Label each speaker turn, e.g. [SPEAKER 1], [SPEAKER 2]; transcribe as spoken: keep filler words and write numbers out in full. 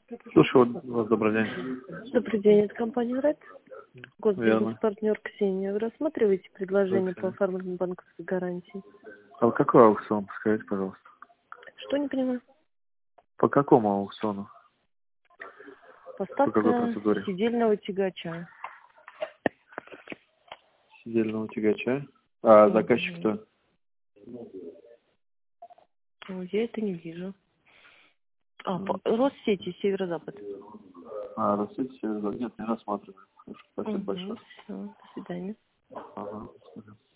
[SPEAKER 1] Слушай, вот у вас добрый день.
[SPEAKER 2] Добрый день, это компания РЭД.
[SPEAKER 1] Верно.
[SPEAKER 2] Госбизнес-партнер Ксения. Вы рассматриваете предложение
[SPEAKER 1] Окей.
[SPEAKER 2] по оформлению банковской гарантии?
[SPEAKER 1] А какой аукцион, скажите, пожалуйста?
[SPEAKER 2] Что не понимаю?
[SPEAKER 1] По какому аукциону? По какой
[SPEAKER 2] Поставка
[SPEAKER 1] процедуре?
[SPEAKER 2] сидельного тягача.
[SPEAKER 1] Сидельного тягача. А
[SPEAKER 2] Мгм.
[SPEAKER 1] заказчик кто?
[SPEAKER 2] Ну, я это не вижу. А,
[SPEAKER 1] М.
[SPEAKER 2] по- Россети, Северо-Запад.
[SPEAKER 1] А, Россия, Северо- Нет, не рассматриваю. Хорошо, спасибо
[SPEAKER 2] Угу,
[SPEAKER 1] большое.
[SPEAKER 2] все, до свидания.
[SPEAKER 1] Ага, спасибо.